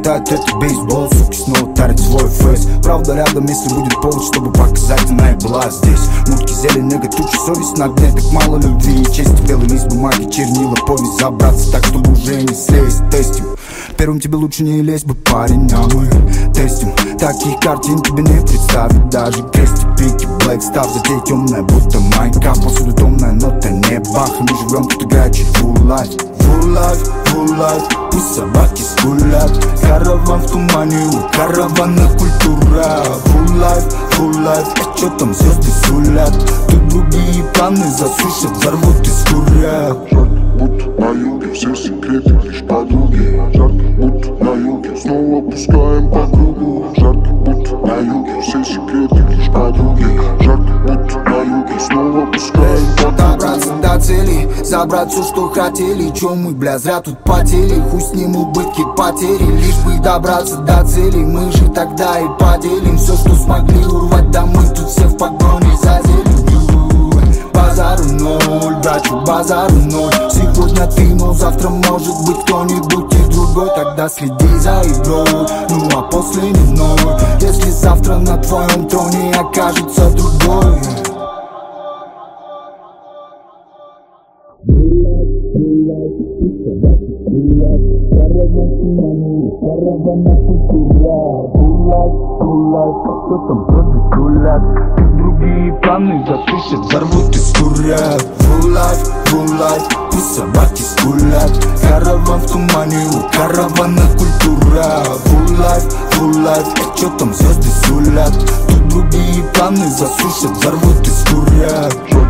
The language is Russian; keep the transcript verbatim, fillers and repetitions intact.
обсуждают это бейсбол. Суки снова тарят свой фейс. Правда рядом, если будет повод, чтобы показать, она и была здесь. Мутки, зелень, нега, тучи, совесть на дне. Так мало любви и чести, белый лист бумаги, чернила, повесть. Забраться так, чтобы уже не слезть. Тестим. Первым тебе лучше не лезть бы, парень, а мы тестим. Таких картин тебе не представить даже. Крести, пики, блэк, став, затей темная, будто Майнкрафт. Повсюду томная нота, не бах. Мы живем, тут играет full life. Full life, full life, пусть собаки скулят. Караван в тумане, у каравана культура. Full life, full life, а чё там звезды сулят? Тут другие планы засушат, взорвут и скурят. Жарко, будто на юге, все секреты лишь подруги. Жарко, будто на юге, снова пускаем по кругу. Жарко, будто на юге, все секреты лишь подруги. Жарко, будто на юге, снова пускаем по кругу. Добраться до цели, забрать все, что хотели. Чё мы, бля, зря тут потели. Хуй с ним убытки, потери. Лишь бы добраться до цели, мы же тогда и поделим все, что смогли урвать. Да мы тут все в погоне за зеленью. Базару ноль, брачу, базару ноль. Сегодня ты, но завтра может быть кто-нибудь и другой. Тогда следи за игрой, ну а после не мной. Если завтра на твоем троне окажется другой. Что там звезды сулят? Тут другие планы засушат, взорвут и скурят. Full life, full life, пусть собаки скулят. Караван в тумане, у каравана культура. Full life, full life, а чё там звезды сулят? Тут другие планы засушат, взорвут и скурят.